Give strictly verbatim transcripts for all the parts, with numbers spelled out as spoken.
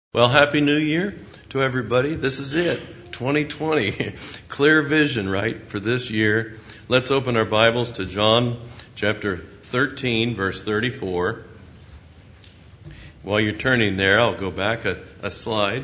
Well, Happy New Year to everybody. This is it, twenty twenty. Clear vision, right, for this year. Let's open our Bibles to John chapter thirteen, verse thirty-four. While you're turning there, I'll go back a, a slide.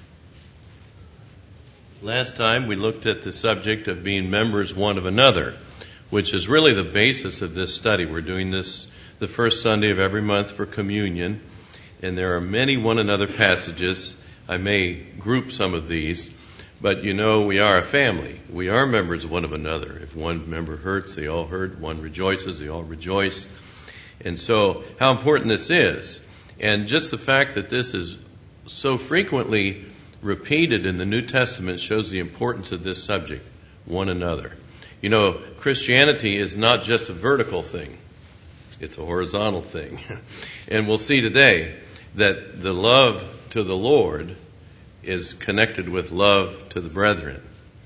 Last time we looked at the subject of being members one of another, which is really the basis of this study. We're doing this the first Sunday of every month for communion. And there are many one another passages. I may group some of these, but you know we are a family. We are members of one of another. If one member hurts, they all hurt. One rejoices, they all rejoice. And so how important this is. And just the fact that this is so frequently repeated in the New Testament shows the importance of this subject, one another. You know, Christianity is not just a vertical thing. It's a horizontal thing. And we'll see today that the love to the Lord is connected with love to the brethren.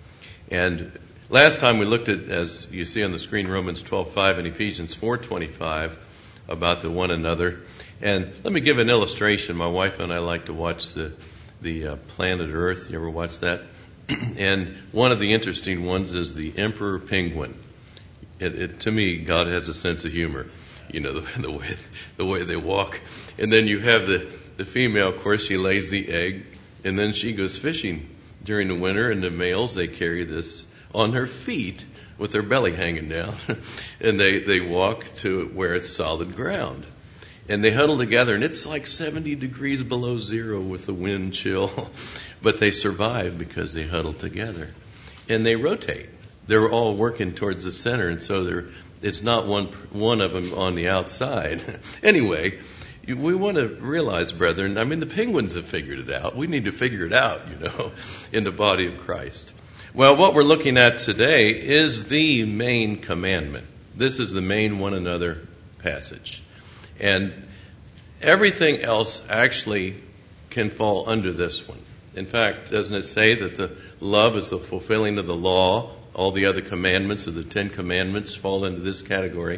And last time we looked at, as you see on the screen, Romans twelve five and Ephesians four twenty-five about the one another. And let me give an illustration. My wife and I like to watch the the uh, Planet Earth. You ever watch that? And one of the interesting ones is the emperor penguin. It, it, to me, God has a sense of humor. You know, the, the way the way they walk. And then you have the, the female, of course, she lays the egg, and then she goes fishing during the winter, and the males, they carry this on her feet with their belly hanging down. And they, they walk to where it's solid ground. And they huddle together, and it's like seventy degrees below zero with the wind chill. But they survive because they huddle together. And they rotate. They're all working towards the center, and so they're it's not one one of them on the outside. Anyway, we want to realize, brethren, I mean, the penguins have figured it out. We need to figure it out, you know, in the body of Christ. Well, what we're looking at today is the main commandment. This is the main one another passage. And everything else actually can fall under this one. In fact, doesn't it say that the love is the fulfilling of the law? All the other commandments of the Ten Commandments fall into this category.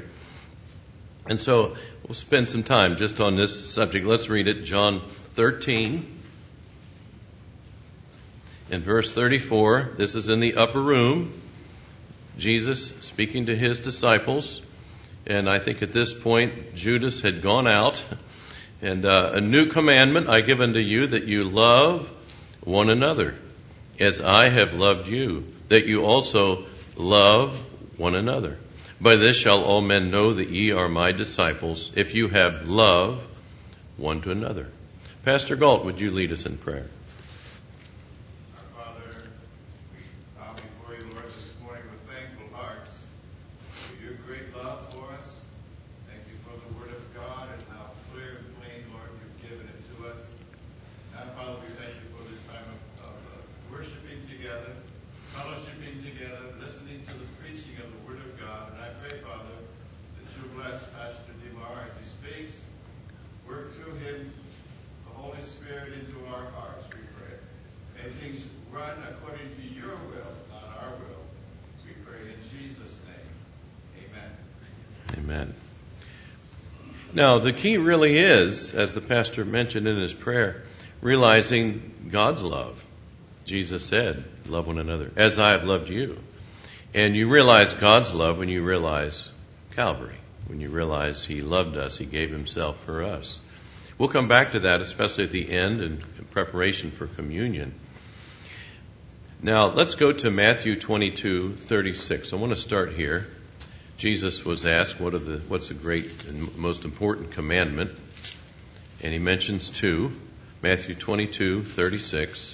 And so we'll spend some time just on this subject. Let's read it. John thirteen and verse thirty-four. This is in the upper room. Jesus speaking to his disciples. And I think at this point, Judas had gone out. And uh, a new commandment I give unto you, that you love one another as I have loved you, that you also love one another. By this shall all men know that ye are my disciples, if you have love one to another. Pastor Galt, would you lead us in prayer? Our Father, we bow before you, Lord, this morning with thankful hearts for your great love for us. Thank you for the Word of God and how clear and plain, Lord, you've given it to us. Now, Father, we thank you for this time of, of uh, worshiping together, fellowshipping together, listening to the preaching of the Word of God. And I pray, Father, that you'll bless Pastor DeMar as he speaks. Work through him the Holy Spirit into our hearts, we pray. May things run according to your will, not our will. We pray in Jesus' name. Amen. Amen. Now, the key really is, as the pastor mentioned in his prayer, realizing God's love. Jesus said, love one another, as I have loved you. And you realize God's love when you realize Calvary, when you realize he loved us, he gave himself for us. We'll come back to that, especially at the end and in preparation for communion. Now, let's go to Matthew twenty-two thirty-six. I want to start here. Jesus was asked, what are the, what's the great and most important commandment? And he mentions two. Matthew twenty-two thirty-six.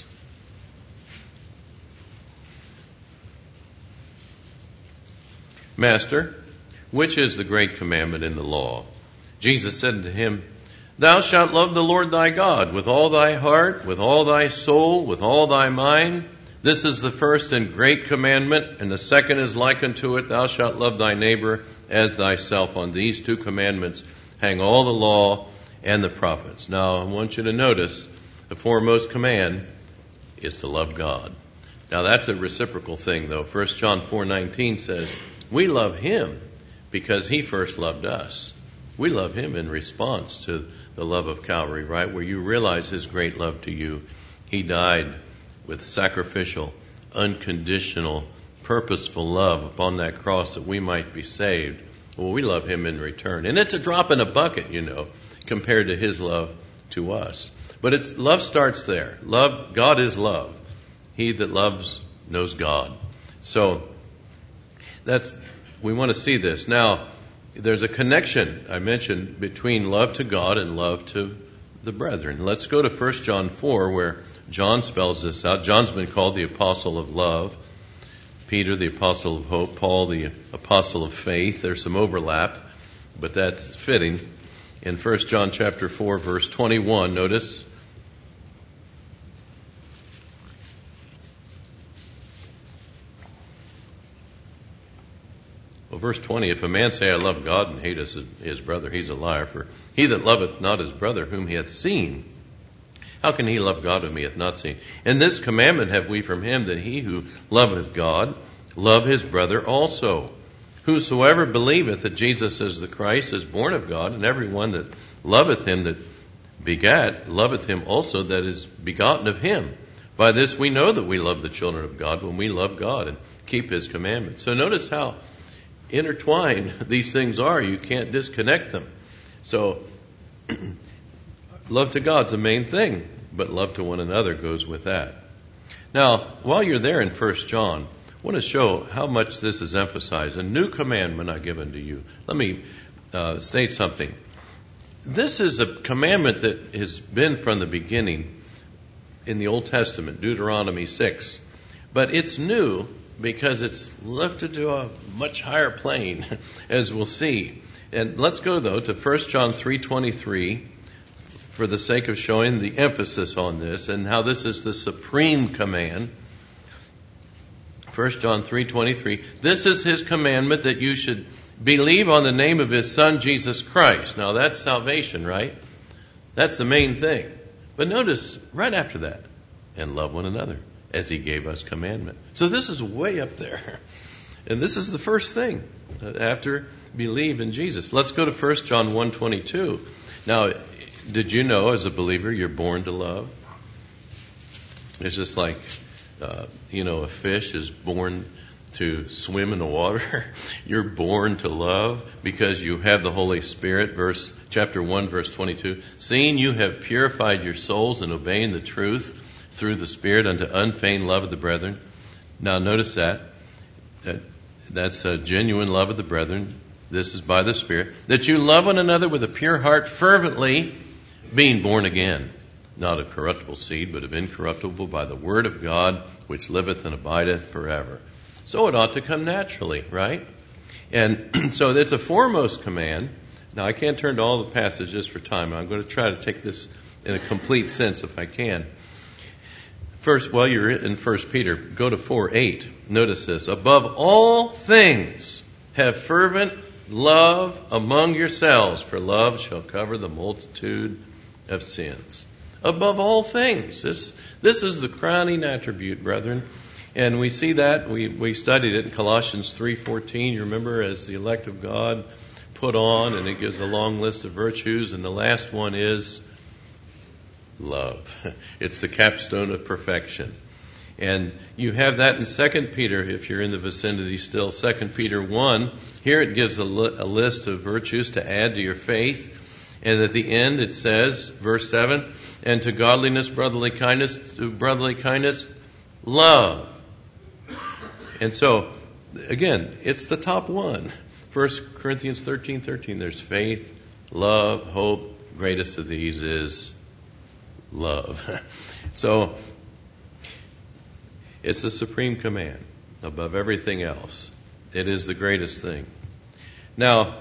Master, which is the great commandment in the law? Jesus said to him, Thou shalt love the Lord thy God with all thy heart, with all thy soul, with all thy mind. This is the first and great commandment, and the second is like unto it. Thou shalt love thy neighbor as thyself. On these two commandments hang all the law and the prophets. Now, I want you to notice the foremost command is to love God. Now, that's a reciprocal thing, though. First John four nineteen says, we love him because he first loved us. We love him in response to the love of Calvary, right? Where you realize his great love to you. He died with sacrificial, unconditional, purposeful love upon that cross that we might be saved. Well, we love him in return. And it's a drop in a bucket, you know, compared to his love to us. But it's love starts there. Love, God is love. He that loves knows God. So that's, we want to see this. Now, there's a connection, I mentioned, between love to God and love to the brethren. Let's go to First John four, where John spells this out. John's been called the apostle of love. Peter, the apostle of hope. Paul, the apostle of faith. There's some overlap, but that's fitting. In First John chapter four, verse twenty-one, notice. Well, verse twenty, if a man say, I love God, and hate his, his brother, he's a liar. For he that loveth not his brother whom he hath seen, how can he love God whom he hath not seen? And this commandment have we from him, that he who loveth God love his brother also. Whosoever believeth that Jesus is the Christ is born of God, and every one that loveth him that begat loveth him also that is begotten of him. By this we know that we love the children of God, when we love God and keep his commandments. So notice how intertwined these things are. You can't disconnect them. So love to God's the main thing, but love to one another goes with that. Now, while you're there in First John, I want to show how much this is emphasized. A new commandment I give unto you. Let me uh, state something. This is a commandment that has been from the beginning in the Old Testament, Deuteronomy six. But it's new because it's lifted to a much higher plane, as we'll see. And let's go, though, to First John three twenty-three for the sake of showing the emphasis on this and how this is the supreme command. First John three twenty-three, this is his commandment, that you should believe on the name of his Son, Jesus Christ. Now, that's salvation, right? That's the main thing. But notice, right after that, and love one another, as he gave us commandment. So this is way up there. And this is the first thing, after believe in Jesus. Let's go to First John one twenty-two. Now, did you know, as a believer, you're born to love? It's just like, uh, you know, a fish is born to swim in the water. You're born to love because you have the Holy Spirit. Verse chapter one, verse twenty-two. Seeing you have purified your souls in obeying the truth through the Spirit unto unfeigned love of the brethren. Now notice that. that that's a genuine love of the brethren. This is by the Spirit. That you love one another with a pure heart, fervently, being born again. Not of corruptible seed, but of incorruptible, by the word of God, which liveth and abideth forever. So it ought to come naturally, right? And so it's a foremost command. Now, I can't turn to all the passages for time. I'm going to try to take this in a complete sense if I can. First, while you're in First Peter, go to four eight. Notice this. Above all things, have fervent love among yourselves, for love shall cover the multitude of sins. Above all things. This, this is the crowning attribute, brethren. And we see that. We, we studied it in Colossians three fourteen. You remember, as the elect of God put on, and it gives a long list of virtues. And the last one is love. It's the capstone of perfection. And you have that in Second Peter, if you're in the vicinity still. Second Peter one. Here it gives a, li- a list of virtues to add to your faith. And at the end it says, verse seven, and to godliness, brotherly kindness, to brotherly kindness, love. And so, again, it's the top one. First Corinthians thirteen thirteen, there's faith, love, hope. Greatest of these is love. So, it's the supreme command above everything else. It is the greatest thing. Now,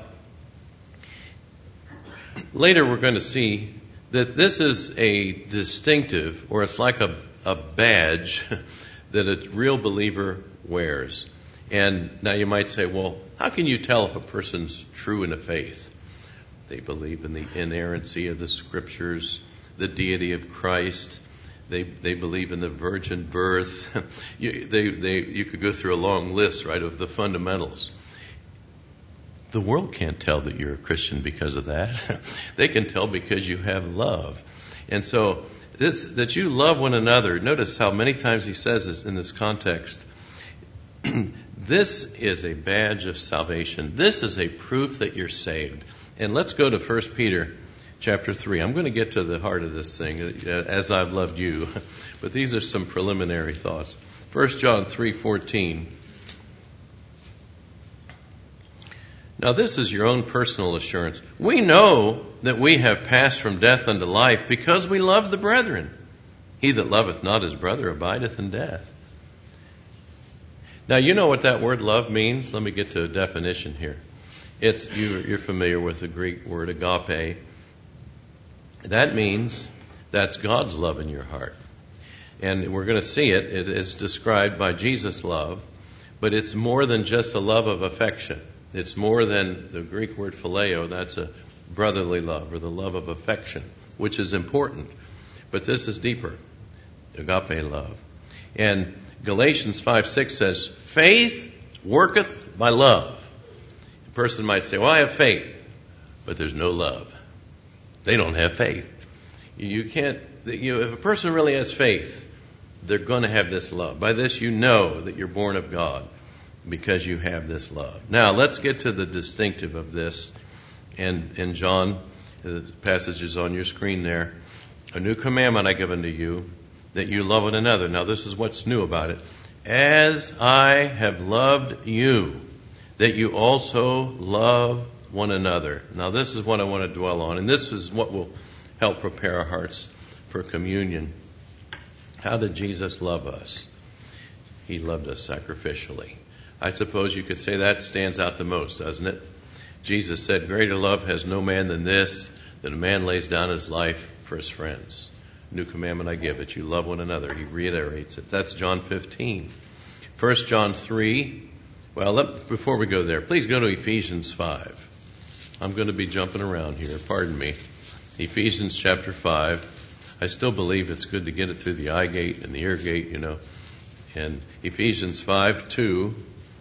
later we're going to see that this is a distinctive, or it's like a, a badge that a real believer wears. And now you might say, well, how can you tell if a person's true in the faith? They believe in the inerrancy of the Scriptures, the deity of Christ. They they believe in the virgin birth. you, they, they, you could go through a long list, right, of the fundamentals. The world can't tell that you're a Christian because of that. They can tell because you have love. And so this, that you love one another, notice how many times he says this in this context. This is a badge of salvation. This is a proof that you're saved. And let's go to First Peter chapter three. I'm going to get to the heart of this thing, as I've loved you. But these are some preliminary thoughts. First John three fourteen. Now this is your own personal assurance. We know that we have passed from death unto life because we love the brethren. He that loveth not his brother abideth in death. Now you know what that word love means. Let me get to a definition here. It's you're familiar with the Greek word agape. That means that's God's love in your heart. And we're going to see it. It is described by Jesus' love, but it's more than just a love of affection. It's more than the Greek word phileo. That's a brotherly love or the love of affection, which is important. But this is deeper, agape love. And Galatians five six says, faith worketh by love. A person might say, well, I have faith, but there's no love. They don't have faith. You can't, you know, if a person really has faith, they're going to have this love. By this you know that you're born of God, because you have this love. Now, let's get to the distinctive of this. And in John, the passage is on your screen there. A new commandment I give unto you, that you love one another. Now, this is what's new about it. As I have loved you, that you also love one another. Now, this is what I want to dwell on, and this is what will help prepare our hearts for communion. How did Jesus love us? He loved us sacrificially. I suppose you could say that stands out the most, doesn't it? Jesus said, greater love has no man than this, that a man lays down his life for his friends. New commandment I give, that you love one another. He reiterates it. That's John fifteen. First John three. Well, let, before we go there, please go to Ephesians five. I'm going to be jumping around here. Pardon me. Ephesians chapter five. I still believe it's good to get it through the eye gate and the ear gate, you know. And Ephesians five two.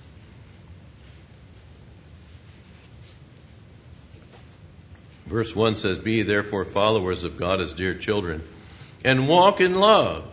Verse one says, be ye therefore followers of God as dear children, and walk in love,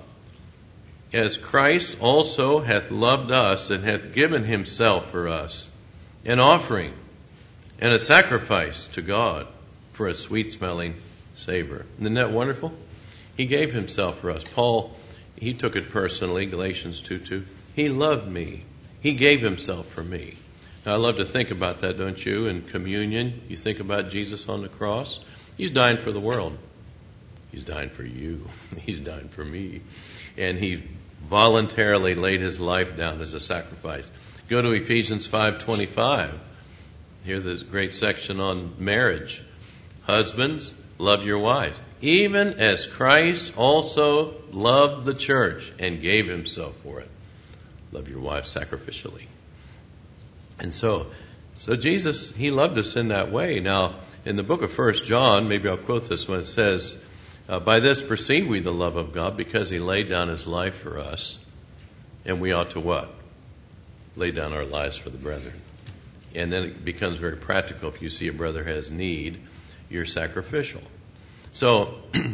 as Christ also hath loved us, and hath given himself for us, an offering and a sacrifice to God for a sweet-smelling savor. Isn't that wonderful? He gave himself for us. Paul, he took it personally, Galatians two two. He loved me. He gave himself for me. Now, I love to think about that, don't you? In communion, you think about Jesus on the cross. He's dying for the world. He's dying for you. He's dying for me. And he voluntarily laid his life down as a sacrifice. Go to Ephesians five twenty-five. Here, there's a great section on marriage. Husbands, love your wives, even as Christ also loved the church and gave himself for it. Love your wife sacrificially. And so, so Jesus, he loved us in that way. Now, in the book of First John, maybe I'll quote this when it says, uh, by this perceive we the love of God, because he laid down his life for us. And we ought to what? Lay down our lives for the brethren. And then it becomes very practical. If you see a brother has need, you're sacrificial. So,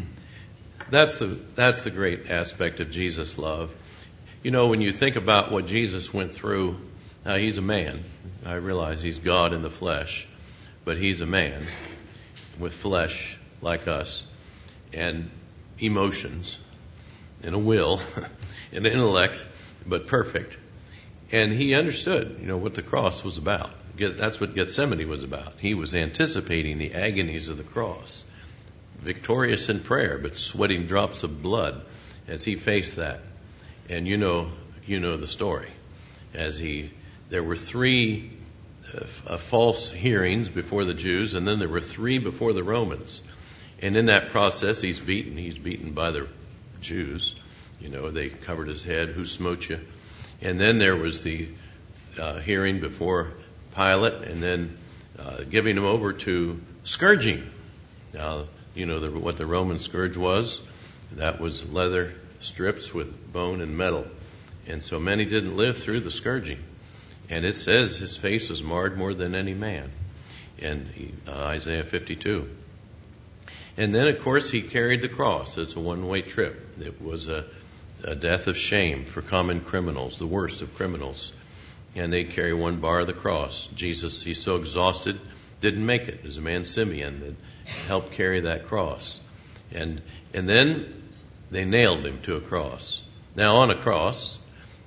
that's the, that's the great aspect of Jesus' love. You know, when you think about what Jesus went through, now, he's a man. I realize he's God in the flesh, but he's a man with flesh like us, and emotions, and a will, and an intellect, but perfect. And he understood, you know, what the cross was about. That's what Gethsemane was about. He was anticipating the agonies of the cross, victorious in prayer, but sweating drops of blood as he faced that. And you know, you know the story. As he There were three uh, false hearings before the Jews, and then there were three before the Romans. And in that process, he's beaten. He's beaten by the Jews. You know, they covered his head. Who smote you? And then there was the uh, hearing before Pilate, and then uh, giving him over to scourging. Now, you know the, what the Roman scourge was? That was leather strips with bone and metal. And so many didn't live through the scourging. And it says his face was marred more than any man. and he, uh, Isaiah fifty-two. And then, of course, he carried the cross. It's a one-way trip. It was a, a death of shame for common criminals, the worst of criminals. And they carry one bar of the cross. Jesus, he's so exhausted, didn't make it. There's a man, Simeon, that helped carry that cross. And and then they nailed him to a cross. Now, on a cross,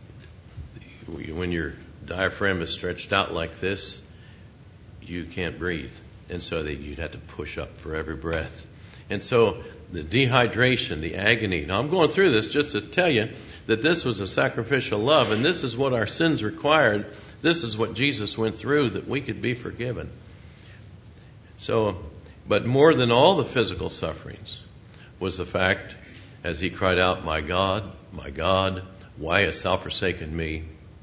when your diaphragm is stretched out like this, you can't breathe. And so they, you'd have to push up for every breath. And so the dehydration, the agony. Now, I'm going through this just to tell you that this was a sacrificial love, and this is what our sins required. This is what Jesus went through that we could be forgiven. So, but more than all the physical sufferings was the fact, as he cried out, "My God, my God, why hast thou forsaken me?"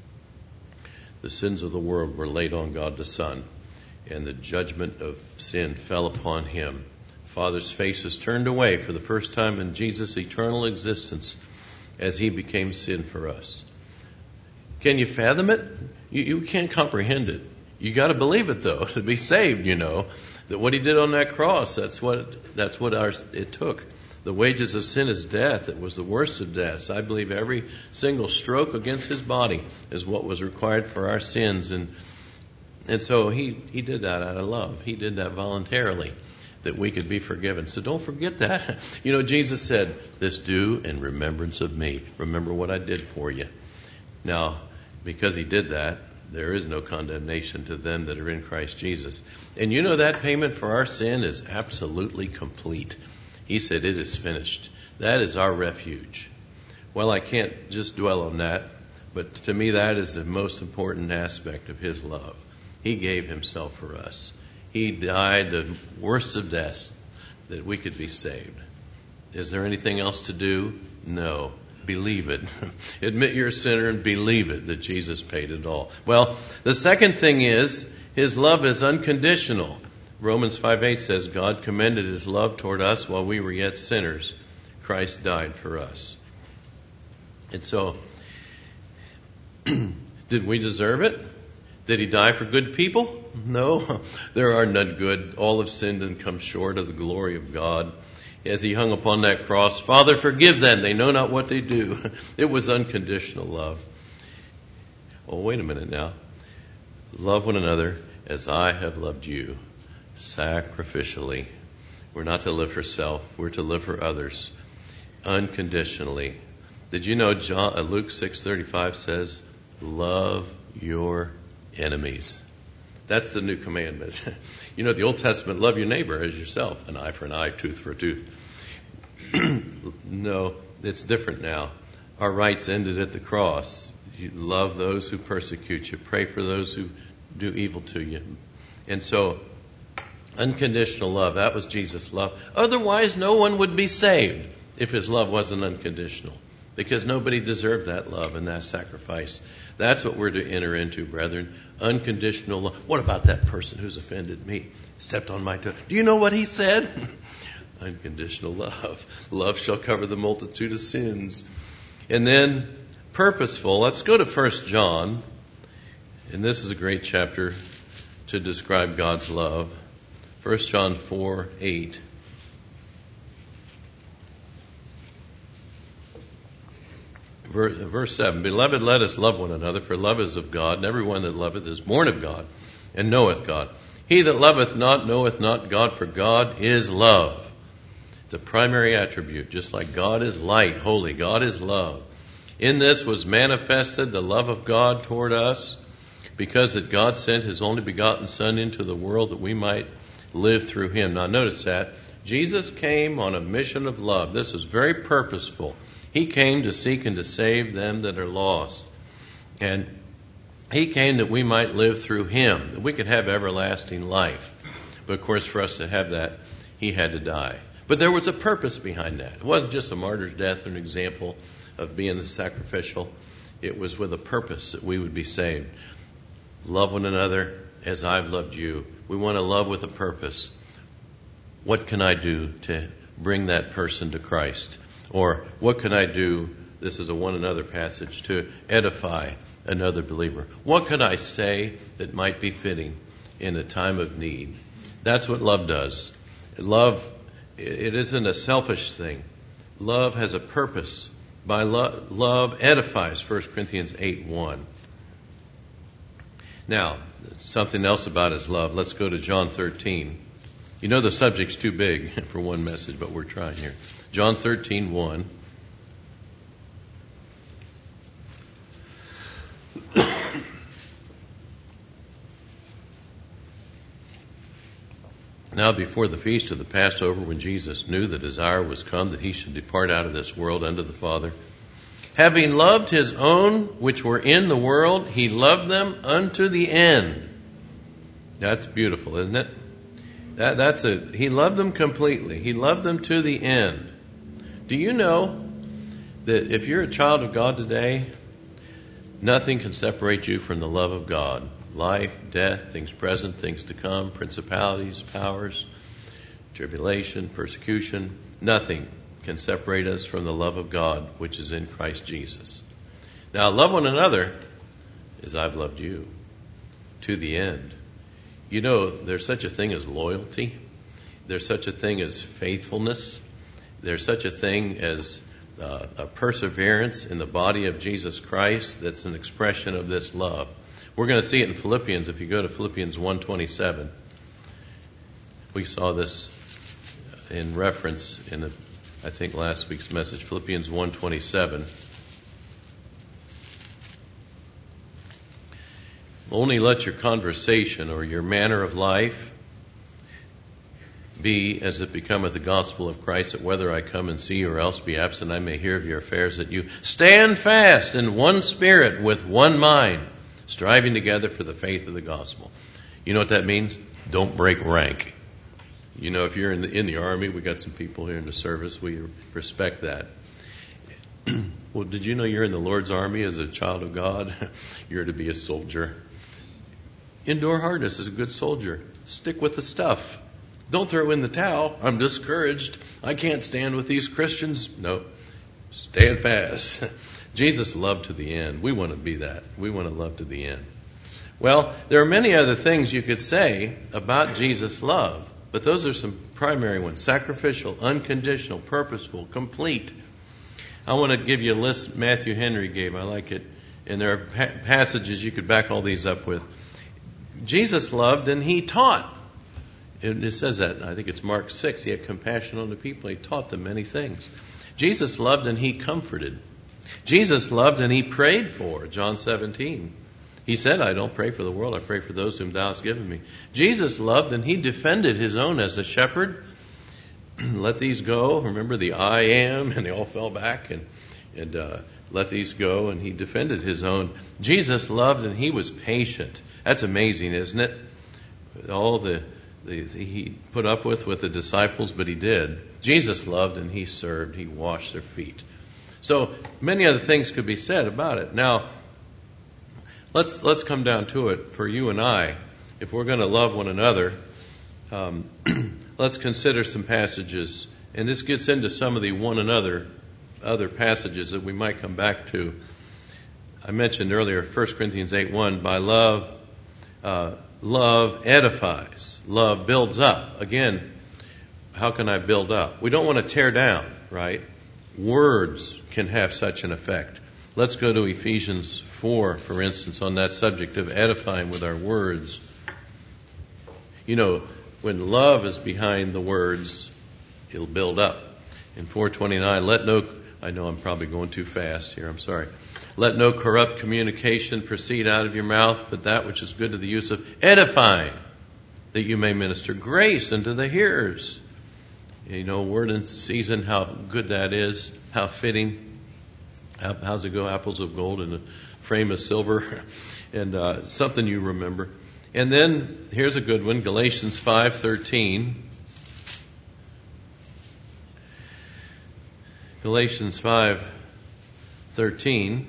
The sins of the world were laid on God the Son, and the judgment of sin fell upon him. Father's face is turned away for the first time in Jesus' eternal existence as he became sin for us. Can you fathom it? You, you can't comprehend it. You got to believe it, though, to be saved. You know that what he did on that cross, that's what that's what ours it took. The wages of sin is death. It was the worst of deaths. I believe every single stroke against his body is what was required for our sins, and and so he he did that out of love. He did that voluntarily, that we could be forgiven. So don't forget that. You know, Jesus said, "This do in remembrance of me." Remember what I did for you. Now, because he did that, there is no condemnation to them that are in Christ Jesus. And you know that payment for our sin is absolutely complete. He said, "It is finished." That is our refuge. Well, I can't just dwell on that, but to me that is the most important aspect of his love. He gave himself for us. He died the worst of deaths that we could be saved. Is there anything else to do? No. Believe it. Admit you're a sinner and believe it, that Jesus paid it all. Well, the second thing is, his love is unconditional. Romans five eight says, God commended his love toward us while we were yet sinners. Christ died for us. And so, did we deserve it? Did he die for good people? No, there are none good. All have sinned and come short of the glory of God. As he hung upon that cross, "Father, forgive them. They know not what they do." It was unconditional love. Oh, wait a minute now. Love one another as I have loved you, sacrificially. We're not to live for self. We're to live for others, unconditionally. Did you know John, uh, Luke six thirty-five says, "Love your enemies." That's the new commandment. You know, the Old Testament, love your neighbor as yourself. An eye for an eye, tooth for a tooth. No, it's different now. Our rights ended at the cross. You love those who persecute you. Pray for those who do evil to you. And so, unconditional love, that was Jesus' love. Otherwise, no one would be saved if his love wasn't unconditional, because nobody deserved that love and that sacrifice. That's what we're to enter into, brethren. Unconditional love. What about that person who's offended me? Stepped on my toe. Do you know what he said? Unconditional love. Love shall cover the multitude of sins. And then purposeful. Let's go to First John. And this is a great chapter to describe God's love. First John four eight. Verse seven, "Beloved, let us love one another, for love is of God, and everyone that loveth is born of God, and knoweth God. He that loveth not knoweth not God, for God is love." It's a primary attribute, just like God is light, holy. God is love. "In this was manifested the love of God toward us, because that God sent his only begotten Son into the world that we might live through him." Now notice that. Jesus came on a mission of love. This is very purposeful. He came to seek and to save them that are lost. And he came that we might live through him, that we could have everlasting life. But of course, for us to have that, he had to die. But there was a purpose behind that. It wasn't just a martyr's death, an example of being the sacrificial. It was with a purpose that we would be saved. Love one another as I've loved you. We want to love with a purpose. What can I do to bring that person to Christ? Or what can I do, this is a one another passage, to edify another believer? What can I say that might be fitting? in a time of need. That's what love does. Love, it isn't a selfish thing. Love has a purpose. By lo- love edifies, First Corinthians eight one. Now, something else about his love. Let's go to John thirteen. You know the subject's too big for one message, but we're trying here. John thirteen one. Now before the feast of the Passover, when Jesus knew the desire was come that he should depart out of this world unto the Father, having loved his own which were in the world, he loved them unto the end. That's beautiful, isn't it? That, that's a, he loved them completely. He loved them to the end. Do you know that if you're a child of God today, nothing can separate you from the love of God? Life, death, things present, things to come, principalities, powers, tribulation, persecution, nothing can separate us from the love of God, which is in Christ Jesus. Now, love one another as I've loved you to the end. You know, there's such a thing as loyalty. There's such a thing as faithfulness. There's such a thing as uh, a perseverance in the body of Jesus Christ that's an expression of this love. We're going to see it in Philippians. If you go to Philippians one twenty-seven, we saw this in reference in, the, I think, last week's message. Philippians one twenty-seven. Only let your conversation or your manner of life be as it becometh the gospel of Christ, that whether I come and see you or else be absent, I may hear of your affairs, that you stand fast in one spirit with one mind, striving together for the faith of the gospel. You know what that means? Don't break rank. You know, if you're in the, in the Army, we got some people here in the service, we respect that. Well, did you know you're in the Lord's Army as a child of God? You're to be a soldier. Endure hardness as a good soldier. Stick with the stuff. Don't throw in the towel. I'm discouraged. I can't stand with these Christians. No. Stand fast. Jesus loved to the end. We want to be that. We want to love to the end. Well, there are many other things you could say about Jesus' love, but those are some primary ones. Sacrificial, unconditional, purposeful, complete. I want to give you a list Matthew Henry gave. I like it. And there are pa- passages you could back all these up with. Jesus loved and he taught. It says that, I think it's Mark six. He had compassion on the people. He taught them many things. Jesus loved and he comforted. Jesus loved and he prayed for. John seventeen. He said, I don't pray for the world. I pray for those whom thou hast given me. Jesus loved and he defended his own as a shepherd. Let these go. Remember the I am, and they all fell back, and, and uh, let these go. And he defended his own. Jesus loved and he was patient. That's amazing, isn't it? All the, the he put up with with the disciples, but he did. Jesus loved and he served. He washed their feet. So many other things could be said about it. Now, let's let's come down to it for you and I. If we're going to love one another, um, let's consider some passages. And this gets into some of the one another other passages that we might come back to. I mentioned earlier, First Corinthians eight one, by love, uh, love edifies. Love builds up. Again, how can I build up? We don't want to tear down, right? Words can have such an effect. Let's go to Ephesians four, for instance, on that subject of edifying with our words. You know, when love is behind the words, it'll build up. In four twenty-nine, let no, I know I'm probably going too fast here, I'm sorry. Let no corrupt communication proceed out of your mouth, but that which is good to the use of edifying, that you may minister grace unto the hearers. You know, word in season, how good that is, how fitting. How, how's it go? Apples of gold in a frame of silver, and uh, something you remember. And then here's a good one, Galatians five thirteen. Galatians five thirteen.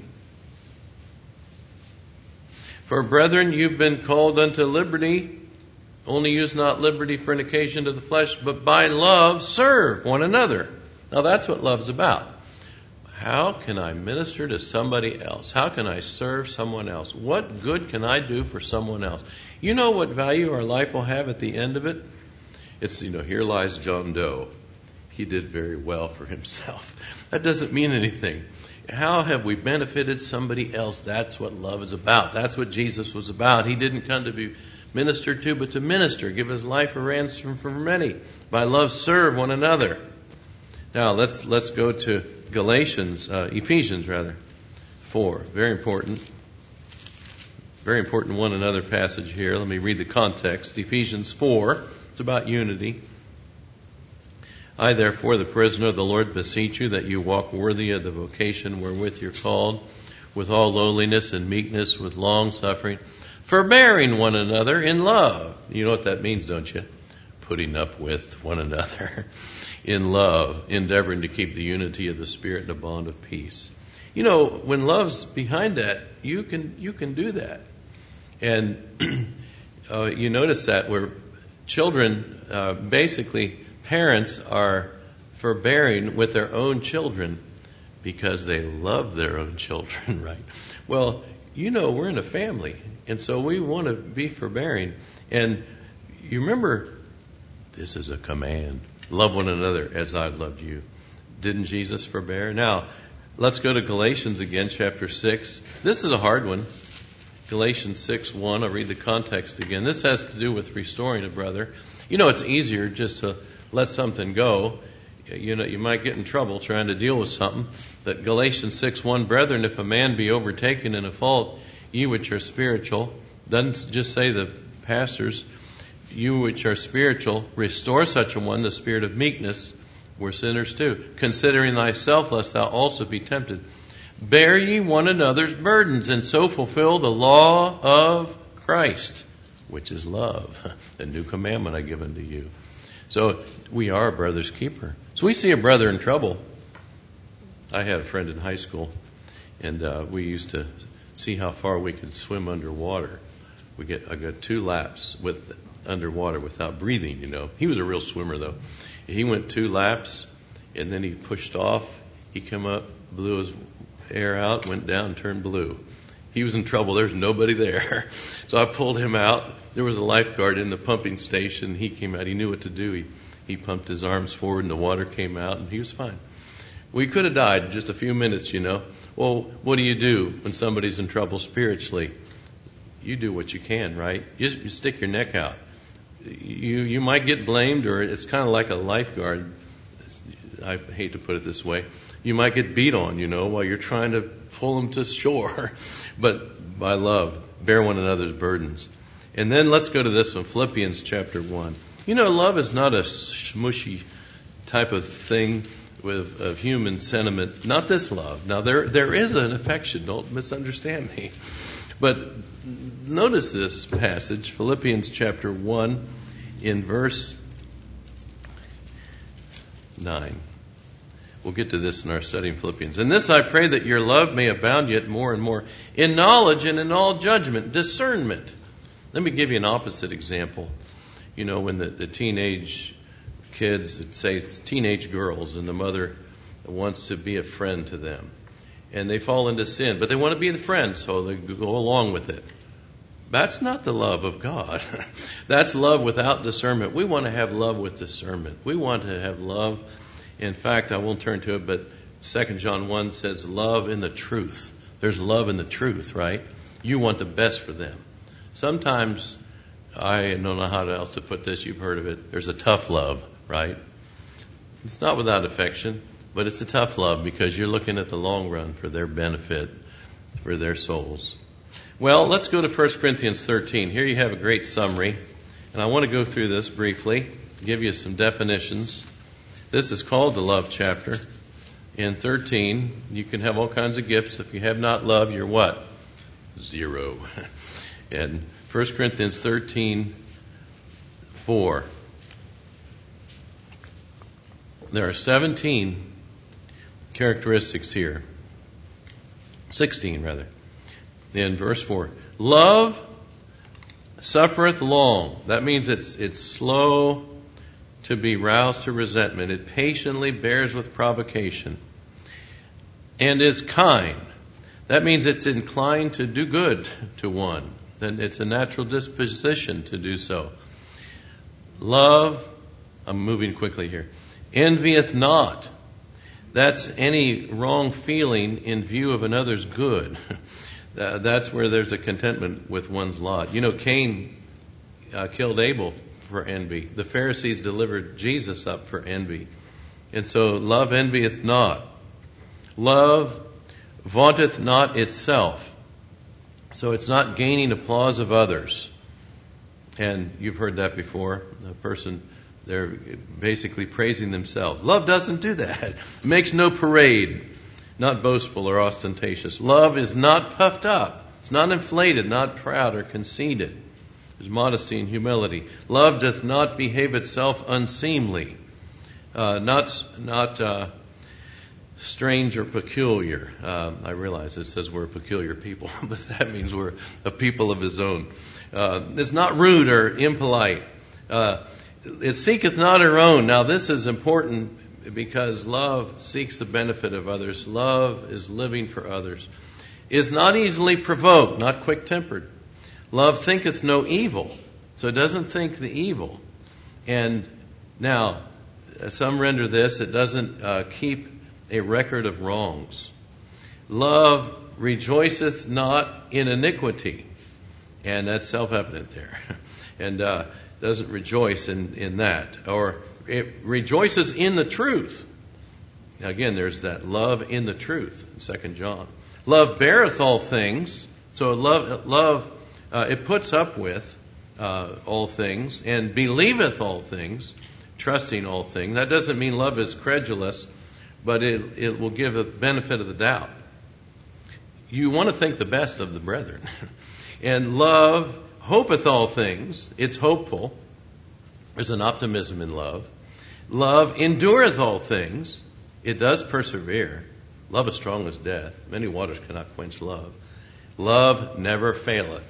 For brethren, you've been called unto liberty. Only use not liberty for an occasion to the flesh, but by love serve one another. Now that's what love's about. How can I minister to somebody else? How can I serve someone else? What good can I do for someone else? You know what value our life will have at the end of it? It's, you know, here lies John Doe. He did very well for himself. That doesn't mean anything. How have we benefited somebody else? That's what love is about. That's what Jesus was about. He didn't come to be ministered to, but to minister, give his life a ransom for many. By love, serve one another. Now, let's let's go to Galatians, uh, Ephesians rather, four. Very important. Very important one another passage here. Let me read the context. Ephesians four. It's about unity. I, therefore, the prisoner of the Lord, beseech you that you walk worthy of the vocation wherewith you're called, with all lowliness and meekness, with long suffering, forbearing one another in love. You know what that means, don't you? Putting up with one another in love, endeavoring to keep the unity of the Spirit in a bond of peace. You know, when love's behind that, you can you can do that. And uh, you notice that where children, uh, basically, parents are forbearing with their own children because they love their own children, right? Well, you know, we're in a family, and so we want to be forbearing. And you remember, this is a command. Love one another as I loved you. Didn't Jesus forbear? Now, let's go to Galatians again, chapter six. This is a hard one. Galatians six one. I'll read the context again. This has to do with restoring a brother. You know, it's easier just to let something go. You know, you might get in trouble trying to deal with something. But Galatians six one, brethren, if a man be overtaken in a fault, ye which are spiritual, doesn't just say the pastors, you which are spiritual, restore such a one the spirit of meekness. We're sinners too. Considering thyself, lest thou also be tempted. Bear ye one another's burdens, and so fulfill the law of Christ, which is love. A new commandment I give unto you. So we are a brother's keeper. So we see a brother in trouble. I had a friend in high school, and uh, we used to see how far we could swim underwater. We get I got two laps with underwater without breathing, you know. He was a real swimmer, though. He went two laps, and then he pushed off. He came up, blew his air out, went down, turned blue. He was in trouble. There was nobody there. So I pulled him out. There was a lifeguard in the pumping station. He came out. He knew what to do. He, he pumped his arms forward, and the water came out, and he was fine. We could have died in just a few minutes, you know. Well, what do you do when somebody's in trouble spiritually? You do what you can, right? You, you stick your neck out. You you might get blamed, or it's kind of like a lifeguard. I hate to put it this way. You might get beat on, you know, while you're trying to pull them to shore. But by love, bear one another's burdens. And then let's go to this one, Philippians chapter one. You know, love is not a smushy type of thing with of human sentiment. Not this love. Now, there there is an affection. Don't misunderstand me. But notice this passage, Philippians chapter one, in verse nine. We'll get to this in our study in Philippians. In this I pray that your love may abound yet more and more in knowledge and in all judgment, discernment. Let me give you an opposite example. You know, when the, the teenage kids, say it's teenage girls, and the mother wants to be a friend to them. And they fall into sin, but they want to be the friend, so they go along with it. That's not the love of God. That's love without discernment. We want to have love with discernment. We want to have love. In fact, I won't turn to it, but Second John one says love in the truth. There's love in the truth, right? You want the best for them. Sometimes, I don't know how else to put this, you've heard of it, there's a tough love, right? It's not without affection, but it's a tough love because you're looking at the long run for their benefit, for their souls. Well, let's go to First Corinthians thirteen. Here you have a great summary, and I want to go through this briefly, give you some definitions. This is called the love chapter. In thirteen, you can have all kinds of gifts. If you have not love, you're what? Zero. And First Corinthians thirteen four. There are seventeen characteristics here. sixteen, rather. In verse four. Love suffereth long. That means it's it's slow to be roused to resentment. It patiently bears with provocation. and is kind. That means it's inclined to do good to one. Then it's a natural disposition to do so. Love, I'm moving quickly here, envieth not. That's any wrong feeling in view of another's good. Uh, that's where there's a contentment with one's lot. You know, Cain uh, killed Abel for envy. The Pharisees delivered Jesus up for envy. And so love envieth not. Love vaunteth not itself. So it's not gaining applause of others. And you've heard that before. A person, they're basically praising themselves. Love doesn't do that. It makes no parade. Not boastful or ostentatious. Love is not puffed up. It's not inflated, not proud or conceited. There's modesty and humility. Love doth not behave itself unseemly. Uh, not not uh, strange or peculiar. Uh, I realize it says we're a peculiar people, but that means we're a people of His own. Uh, it's not rude or impolite. Uh, it seeketh not her own. Now this is important because love seeks the benefit of others. Love is living for others. Is not easily provoked, not quick-tempered. Love thinketh no evil. So it doesn't think the evil. And now, some render this, it doesn't uh, keep a record of wrongs. Love rejoiceth not in iniquity. And that's self-evident there. And uh, doesn't rejoice in, in that. Or it rejoices in the truth. Now again, there's that love in the truth in Second John. Love beareth all things. So love, love uh, it puts up with uh, all things and believeth all things, trusting all things. That doesn't mean love is credulous, but it, it will give a benefit of the doubt. You want to think the best of the brethren. And love hopeth all things. It's hopeful. There's an optimism in love. Love endureth all things. It does persevere. Love is strong as death. Many waters cannot quench love. Love never faileth.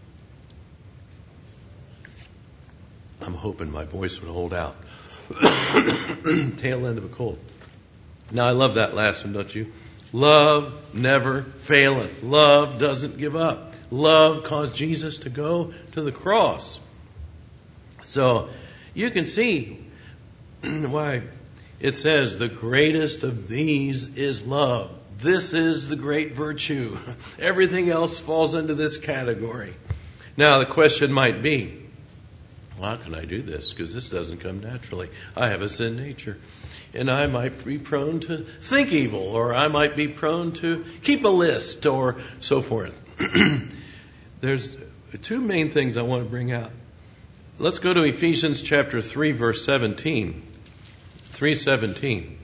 I'm hoping my voice would hold out. Tail end of a cold. Now I love that last one, don't you? Love never faileth. Love doesn't give up. Love caused Jesus to go to the cross. So you can see why it says the greatest of these is love. This is the great virtue. Everything else falls into this category. Now the question might be, well, how can I do this? Because this doesn't come naturally. I have a sin nature. And I might be prone to think evil, or I might be prone to keep a list, or so forth. There's two main things I want to bring out. Let's go to Ephesians chapter three, verse seventeen. three seventeen.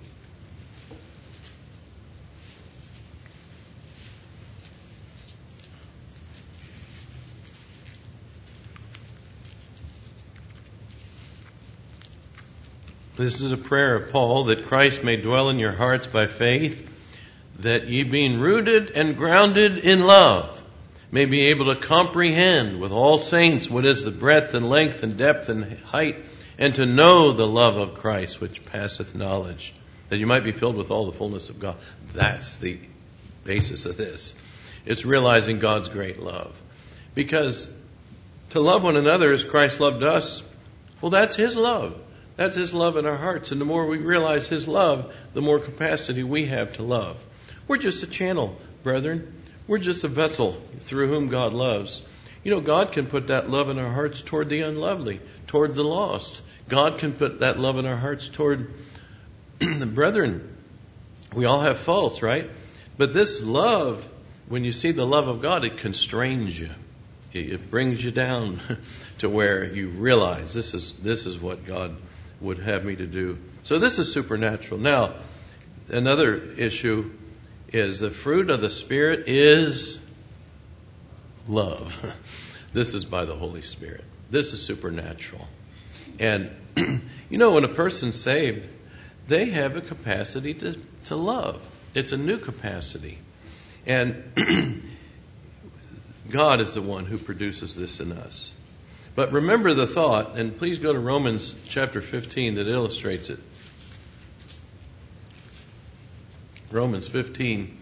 This is a prayer of Paul, that Christ may dwell in your hearts by faith, that ye being rooted and grounded in love, may be able to comprehend with all saints what is the breadth and length and depth and height, and to know the love of Christ, which passeth knowledge, that you might be filled with all the fullness of God. That's the basis of this. It's realizing God's great love. Because to love one another as Christ loved us, well, that's His love. That's His love in our hearts. And the more we realize His love, the more capacity we have to love. We're just a channel, brethren. We're just a vessel through whom God loves. You know, God can put that love in our hearts toward the unlovely, toward the lost. God can put that love in our hearts toward the brethren. We all have faults, right? But this love, when you see the love of God, it constrains you. It brings you down to where you realize this is this is what God would have me to do. So this is supernatural. Now, another issue is the fruit of the Spirit is love. This is by the Holy Spirit. This is supernatural. And, you know, when a person's saved, they have a capacity to, to love. It's a new capacity. And God is the one who produces this in us. But remember the thought, and please go to Romans chapter fifteen that illustrates it. Romans fifteen.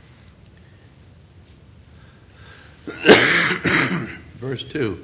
Verse two.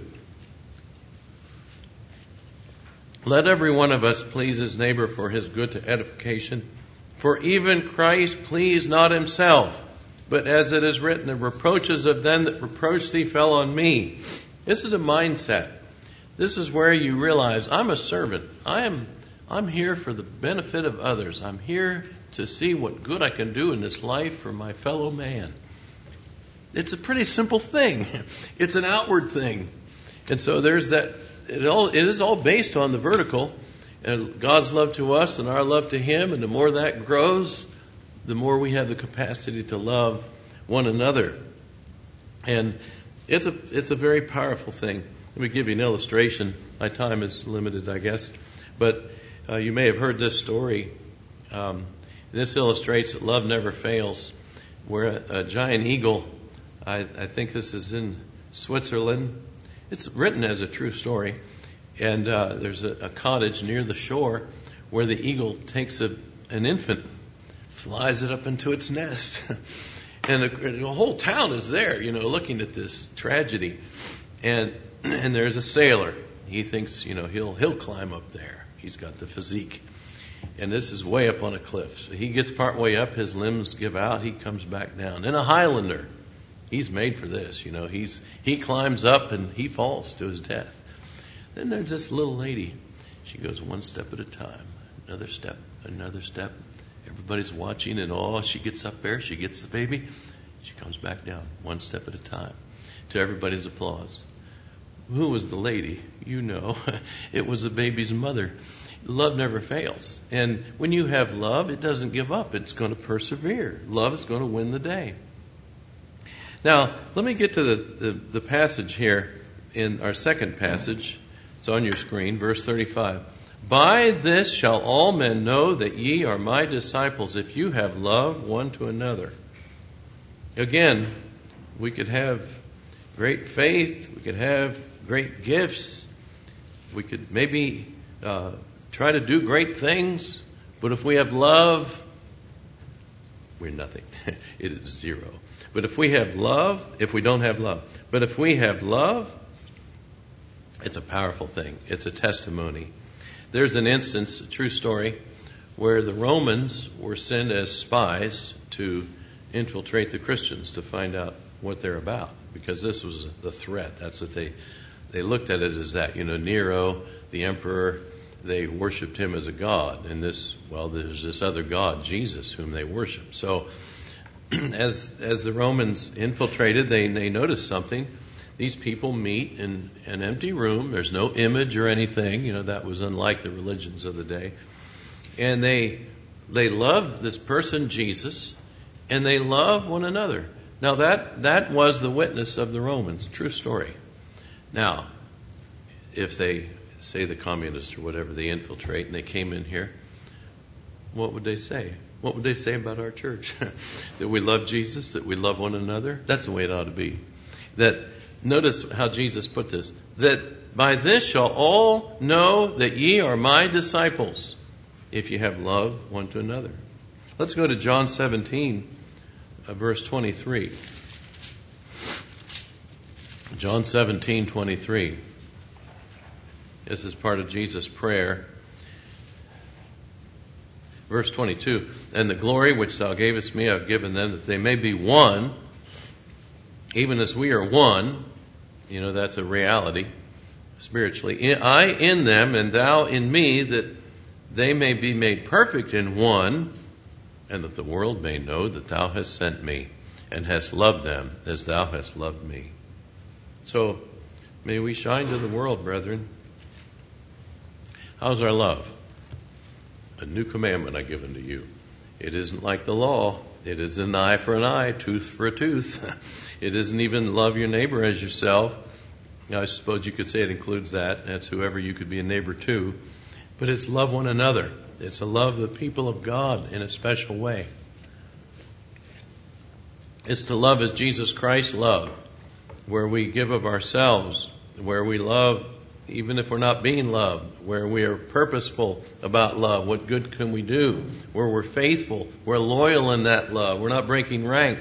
Let every one of us please his neighbor for his good to edification. For even Christ pleased not himself, but as it is written, the reproaches of them that reproach thee fell on me. This is a mindset. This is where you realize I'm a servant. I am I'm here for the benefit of others. I'm here to see what good I can do in this life for my fellow man. It's a pretty simple thing. It's an outward thing. And so there's that, it all it is all based on the vertical, and God's love to us and our love to Him, and the more that grows, the more we have the capacity to love one another. And it's a it's a very powerful thing. Let me give you an illustration. My time is limited, I guess. But uh, you may have heard this story. Um, this illustrates that love never fails. Where a, a giant eagle, I, I think this is in Switzerland. It's written as a true story. And uh, there's a, a cottage near the shore where the eagle takes a, an infant, flies it up into its nest. And the, the whole town is there, you know, looking at this tragedy. And and there's a sailor. He thinks, you know, he'll he'll climb up there. He's got the physique. And this is way up on a cliff. So he gets part way up, his limbs give out, he comes back down. And a Highlander, he's made for this, you know. He's he climbs up and he falls to his death. Then there's this little lady. She goes one step at a time, another step, another step. Everybody's watching in awe. She gets up there, she gets the baby, she comes back down, one step at a time, to everybody's applause. Who was the lady? You know, it was the baby's mother. Love never fails. And when you have love, it doesn't give up. It's going to persevere. Love is going to win the day. Now, let me get to the, the, the passage here in our second passage. It's on your screen, verse thirty-five. By this shall all men know that ye are my disciples, if you have love one to another. Again, we could have great faith. We could have great gifts. We could maybe uh, try to do great things. But if we have love, we're nothing. It is zero. But if we have love, if we don't have love, but if we have love, it's a powerful thing. It's a testimony. There's an instance, a true story, where the Romans were sent as spies to infiltrate the Christians to find out what they're about, because this was the threat. That's what they they looked at it as that. You know, Nero, the emperor, they worshipped him as a god, and this, well, there's this other god, Jesus, whom they worship. So, as as the Romans infiltrated, they they noticed something. These people meet in an empty room. There's no image or anything. You know, that was unlike the religions of the day. And they they love this person, Jesus, and they love one another. Now, that, that was the witness of the Romans. True story. Now, if they, say the communists or whatever, they infiltrate and they came in here, what would they say? What would they say about our church? That we love Jesus, that we love one another? That's the way it ought to be. That, notice how Jesus put this, that by this shall all know that ye are my disciples, if you have love one to another. Let's go to John seventeen, uh, verse twenty-three. John seventeen, twenty-three. This is part of Jesus' prayer. Verse twenty-two. And the glory which thou gavest me, I've given them, that they may be one, even as we are one. You know, that's a reality spiritually. I in them and thou in me, that they may be made perfect in one, and that the world may know that thou hast sent me and hast loved them as thou hast loved me. So may we shine to the world, brethren. How's our love? A new commandment I give unto you. It isn't like the law. It is an eye for an eye, tooth for a tooth. It isn't even love your neighbor as yourself. I suppose you could say it includes that. That's whoever you could be a neighbor to. But it's love one another. It's to love the people of God in a special way. It's to love as Jesus Christ loved, where we give of ourselves, where we love even if we're not being loved, where we are purposeful about love. What good can we do? Where we're faithful, we're loyal in that love. We're not breaking rank.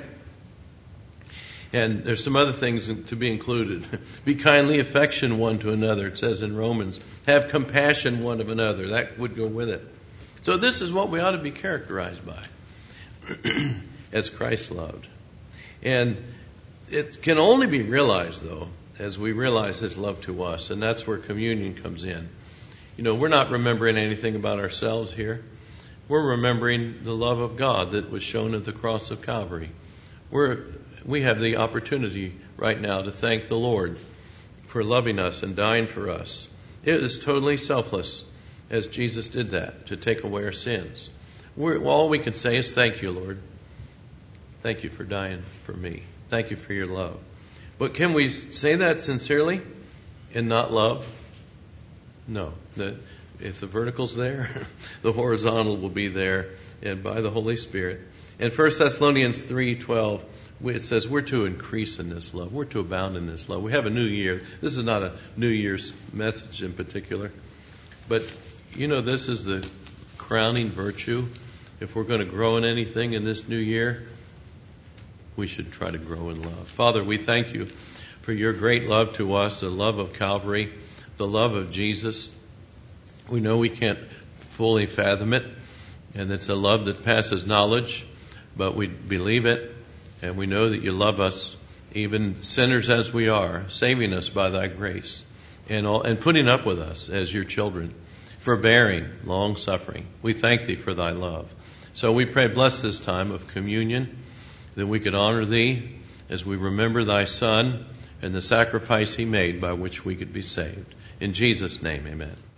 And there's some other things to be included. Be kindly affection one to another, it says in Romans. Have compassion one of another. That would go with it. So this is what we ought to be characterized by as Christ loved. And it can only be realized, though, as we realize His love to us. And that's where communion comes in. You know, we're not remembering anything about ourselves here. We're remembering the love of God that was shown at the cross of Calvary. We're We have the opportunity right now to thank the Lord for loving us and dying for us. It is totally selfless as Jesus did that, to take away our sins. We're, all we can say is thank you, Lord. Thank you for dying for me. Thank you for your love. But can we say that sincerely and not love? No. The, if the vertical's there, the horizontal will be there, and by the Holy Spirit. In First Thessalonians three twelve, it says we're to increase in this love. We're to abound in this love. We have a new year. This is not a New Year's message in particular. But, you know, this is the crowning virtue. If we're going to grow in anything in this new year, we should try to grow in love. Father, we thank you for your great love to us, the love of Calvary, the love of Jesus. We know we can't fully fathom it, and it's a love that passes knowledge, but we believe it. And we know that you love us, even sinners as we are, saving us by thy grace and all, and putting up with us as your children, forbearing, long suffering. We thank thee for thy love. So we pray, bless this time of communion, that we could honor thee as we remember thy Son and the sacrifice he made by which we could be saved. In Jesus' name, amen.